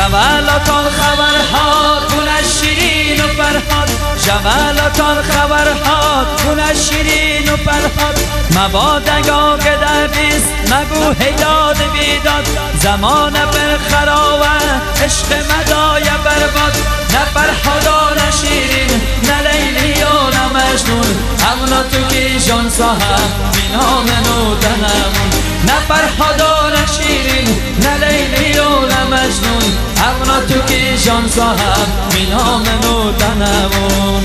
جوالاتان خبرها گونه شیرین و فرهاد، جوالاتان خبرها گونه شیرین و فرهاد. مبادگا که در بیست مگو هیداد بیداد، زمان برخراوه عشق مدای برباد. نه فرهادا نه شیرین نه لیلی و نه مجنون، همنا تو کی جان صاحب مینا منو تنمون. نه فرهادا نه شیرین نه لیلی و نه مجنون، همنا تو کی جان صاحب مینا منو تنمون.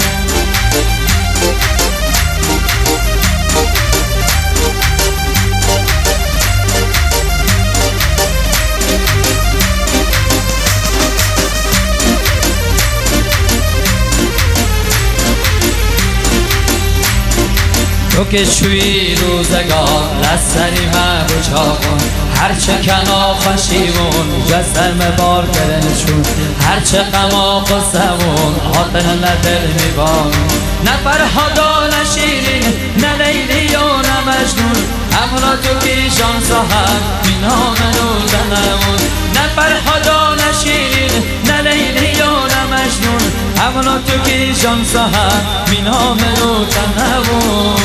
تو که شوی روزگار لسری مبوچا کن، هرچه کنا خوشیمون جسم بار کرنشون، هرچه غما قصمون آتن ندل میبان. نه فرهادا نه شیرین نه لیلی و نه مجنون، همونا تو کی جان صاحب مینا منو تنمون. نه فرهادا نه شیرین نه لیلی و نه مجنون، همونا تو کی جان صاحب مینا منو تنمون.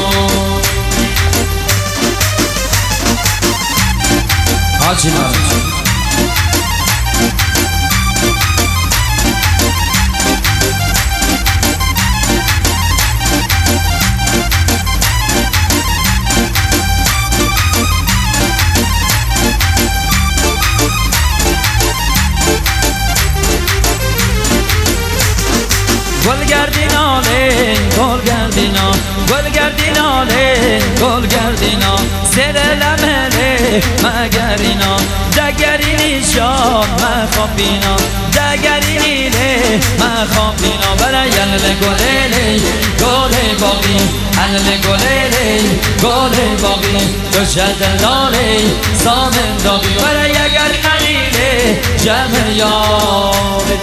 حاجی گل گردیناله گل گردینا، گل گردیناله گل گردینا، سر لمله مگرینا، دگرینی شام مخابینا، دگرینیله مخابینا. برای ال گلله گل باقی، ال گلله گل باقی، تو شدلاله سامن داغی. برای اگر خلیله جمع یاره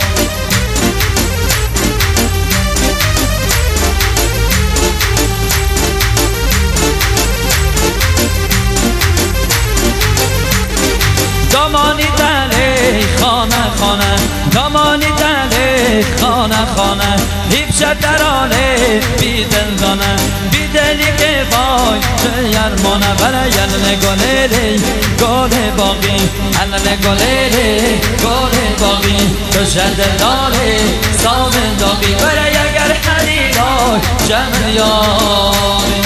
دامانی تله خانه خانه، دامانی تله خانه خانه، حیب درانه بی دل دانه، بی دلی که وای چه یرمانه. برای ال گلله گل باقی، ال گلله گل باقی، تو شدلاله سامن داغی. برای اگر خلیلای جمع یاری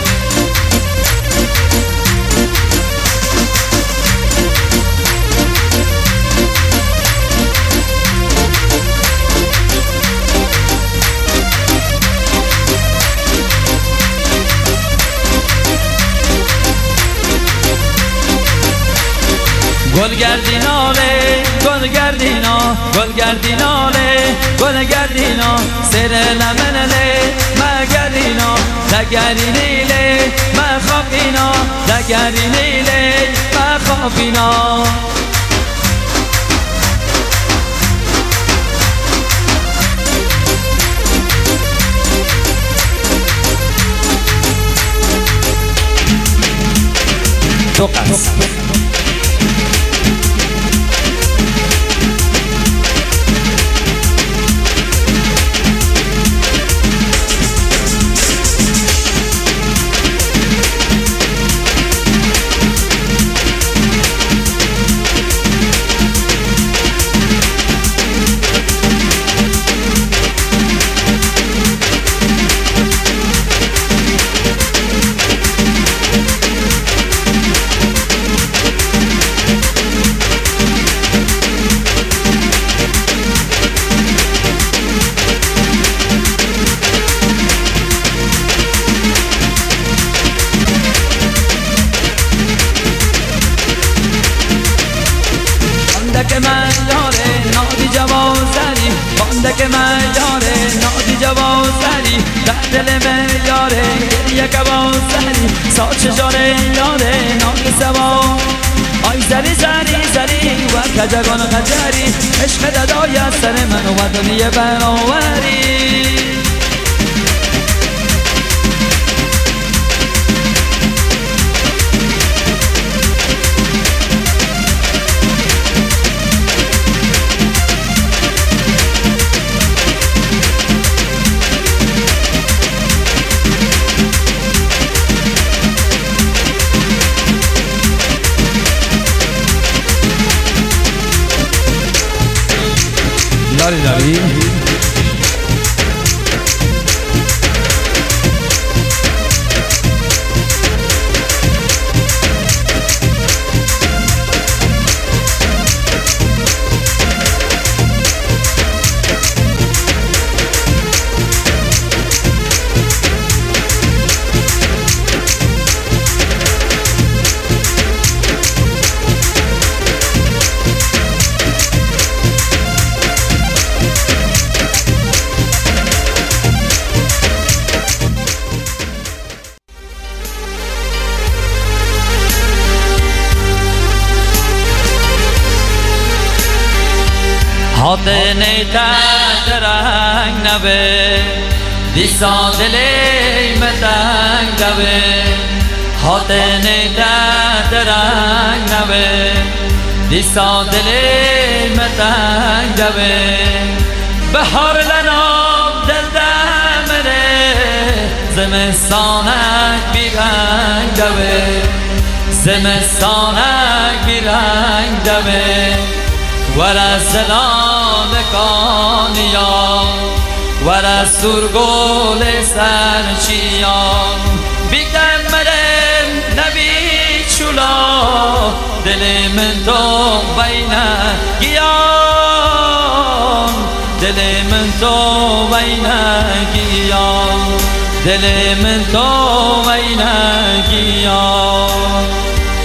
گل گردیناله گل گردینا، گل گردیناله گل گردینا، سر لمنله مگرینا، دگرینیله مخابینا، دگرینیله مخابینا. تو قصد که من یاره نادی جوازری، بانده من یاره نادی جوازری، در دل من یاره گریه کبازری، ساچ جاره یاره نادی سوا. آی زری زری زری و کجگان خجری، عشق ددای از سر من و دنیا برآوری. داری حاطنی تدرنگ نبه دیسا دلی مدنگ نبه حاطنی تدرنگ نبه دیسا دلی مدنگ نبه بهار لنام دل دمره زمستانک بیرنگ نبه زمستانک بیرنگ نبه ورا سلام کانیا ورا سرگل سرچیان بیدم مرم نبی چولا دل من تو بین گیان دل من تو بین گیان دل من تو بین گیان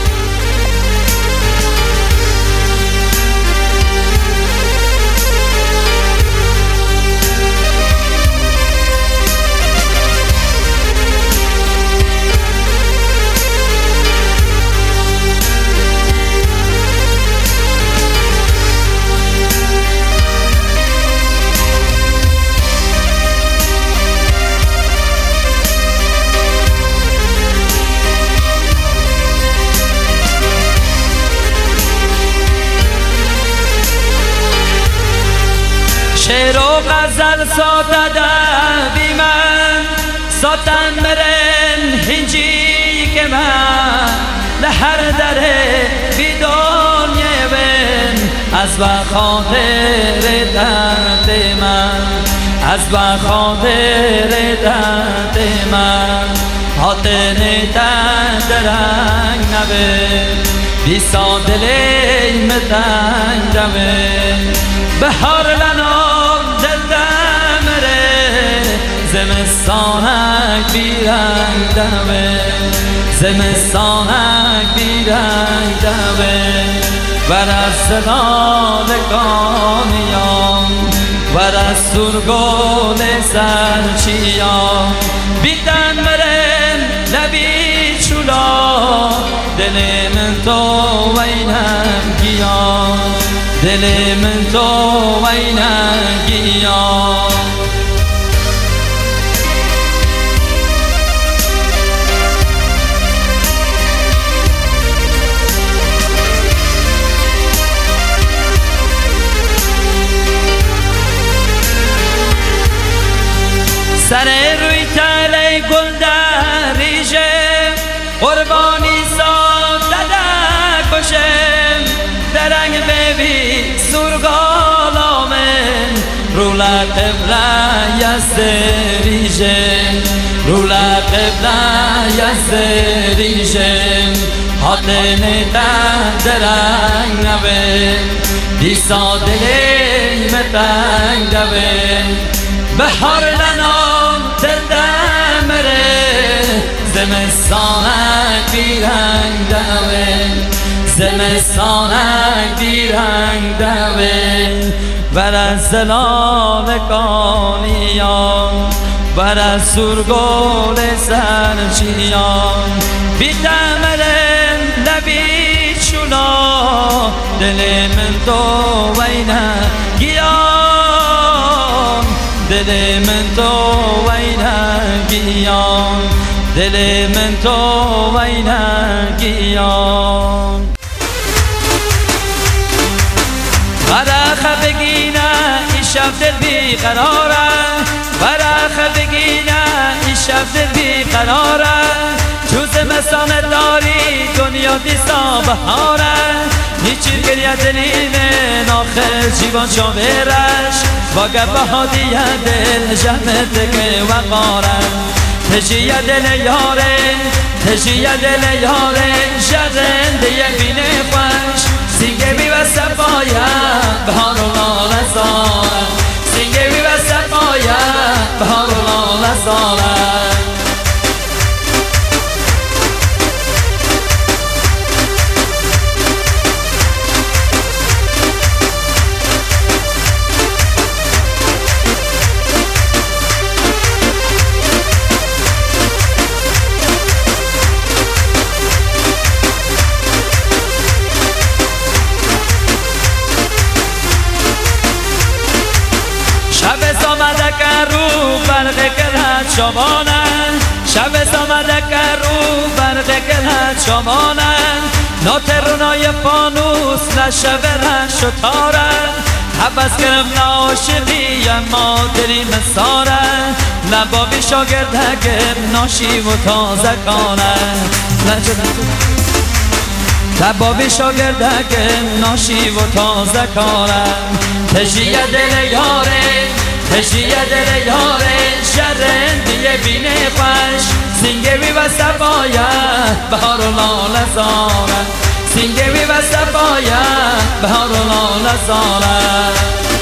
شعر و غزل ساتده بی من ساتن برن هنجی که من لهر دره بی دنیا بین از بخاطر درد من از بخاطر درد من حاطن درنگ نبه بیسا دلی مدنگ نبه بهار لنام دل دمره زمستانک بیرنگ دمه زمستانک بیرنگ دمه ورا سلال کانیان ورا سرگل سرچیان بیدن مرم لبی چولا دل من تو وینم گیان دل من تو وینم گیان سر روی تله گل در ریشه قربانی سادده کشم درنگ ببی سرگالامن رولا قبله یست ریشه رولا قبله یست ریشه حاطن درنگ نبه دیسا دلی متنگ نبه بهار لنام دل دمره زمستانک بیرنگ دوه زمستانک بیرنگ دوه ورا زلال کانیان ورا سرگل سرچیان بیدمرم لبی چولا دل من تو وینه گیان دل من تو وینه گیان دل من تو وینه گیان برا خفگینه این شب دل بی قراره برا خفگینه این شب دل بی قراره چوز مسانه داری دنیا دیسا بهاره نیچیر گریه دلینه ناخر جیوان شاورش واگه بهادیه دل جمعت که وقارم تجیه دل یاره تجیه دل یاره شرنده بینه خوش سینگه بی و سفایه بهار و لاله زاره سینگه بی و سفایه بهار و لاله زاره شب آمده که رو برق کلت شبانن شب آمده که رو برق کلت شبانن ناترونای فانوس نشب رش و تارن حبس کرم ناشقی اما دلی مسارن لبابی شاگردگم ناشی و تازه کانن لبابی شاگردگم ناشی و تازه کانن تجیه دل یاره تجیه دل یاره شرندیه بینه خوش سینگه بی و صفایه بهار و لاله زاره سینگه بی و صفایه بهار و لاله زاره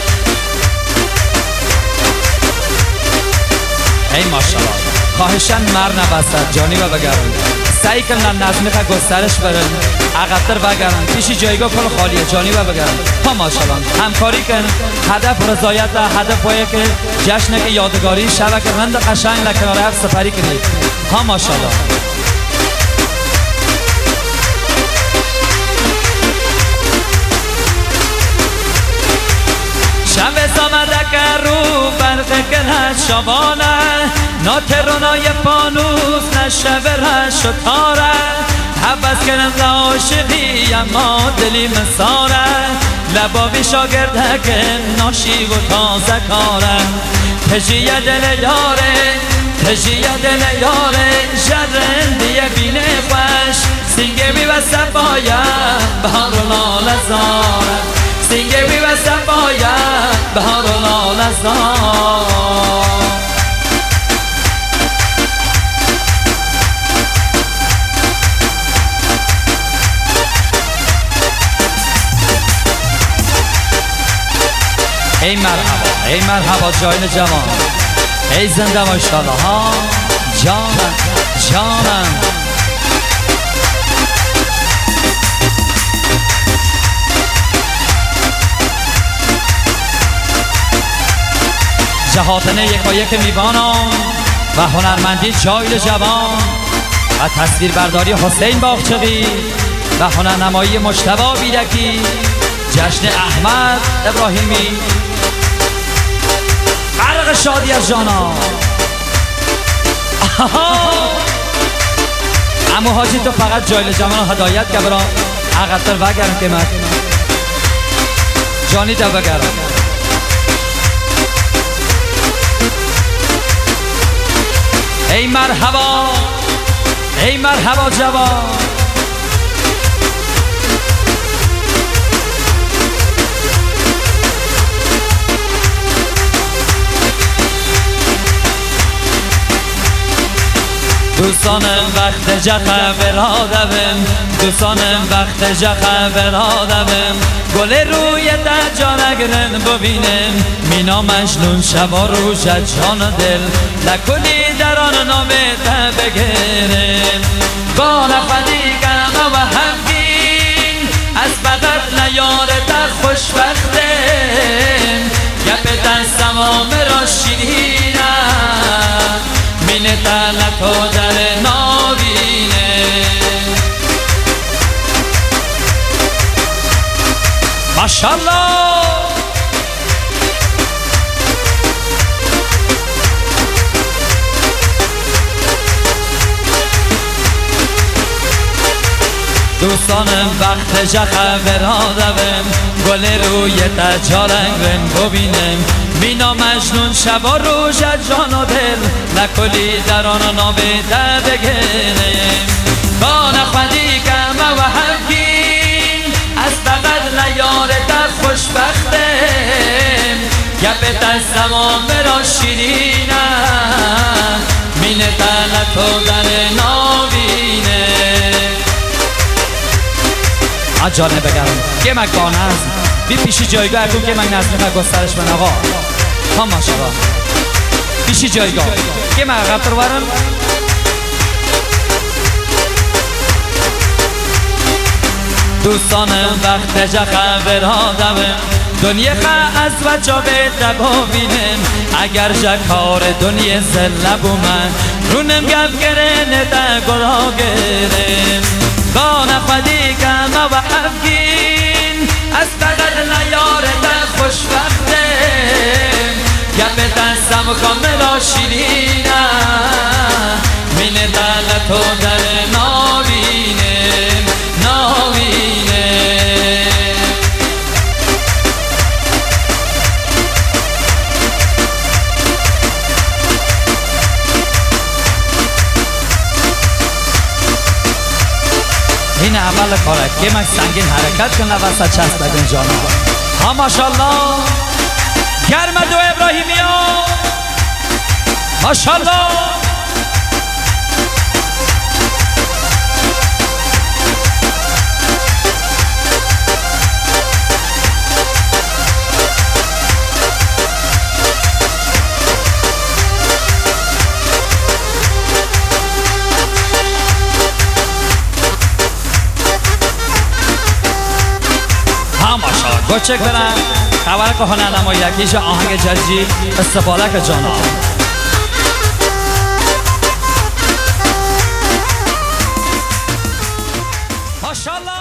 ای ماشاءالله خواهشن مر نبستد جانی و بگرن سعی کنن نظمی که گسترش برن عقبتر بگرن پیشی جایگاه پر خالیه جانی و بگرن ها ماشاءالله همکاری کن هدف رضایت هدف باید که جشن که یادگاری شبه که رند قشنگ لکناره هر سفری کنید ها ماشاءالله شب آمده که رو برق کلت شبانه ناترونای فانوس نشب رش و تاره حبس کنم لعاشقی اما دلی مساره لبابی شاگردگم ناشی و تازه کاره تجیه دل یاره تجیه دل یاره شرندیه بینه خوش سینگه بی و صفایه بهار و لاله زاره سینگه بی و صفایه بهار و لاله زاره ای مرحبا جایل جوان ای زنده ماشاءالله ها جانم جانم جهاتنه یکایک میوانان و هنرمندی جایل جوان و تصویر برداری حسین باغچقی و هنرنمایی مجتبی بیرکی جشن احمد ابراهیمی غرق شادی از جانا امو حاجی تو فقط جایل جوان هدایت که برا عقبتر وگرم که من جانی دا بگرم ای مرحبا جوان دوستانم وقت جخه برادم دوستانم وقت جخه برادم گل روی دجانگرن ببینم مینا مجنون شبا روش جان دل لکنی در آن نامه بگیرم با نفدیگم و همگین از فقط نیارت خوشبختم گپ دستم آمرا شیرینم مینه تلت و در نابینه ماشاءالله دوستانم وقت جخه برادم گل روی تجارنگم ببینم مینا مجنون شبا روش جان و دل نکلی در آن نابیده بگیرم با نخوندی کم و همگین از دلت و در ناوینه آجانه بگرم که مک با نظم بی پیشی جایگاه اکون که مک نظمی و گسترش من آقا ها ماشاءالله پیشی جایگاه که مک عقب رو برن دوستانم وقت جا خبر ها دوم دنیا خا از وجه به دبا بینم اگر جا کار دنیا زلب و من رونم گف گرنه دا گلا گرم با نخودی گم و افگین از فقط نیار دا خوشبختم گپ دستم کاملا شیرینم من دلت و در ناوینم این اول کاره که من سنگین حرکت کنه وسط چسب بدن جانا ها ماشاءالله گرم دو ابراهیمی ها ماشاءالله گوچک برن خبر که هنه نما یکیش آهنگ جدی استفاده که جانا ماشاءالله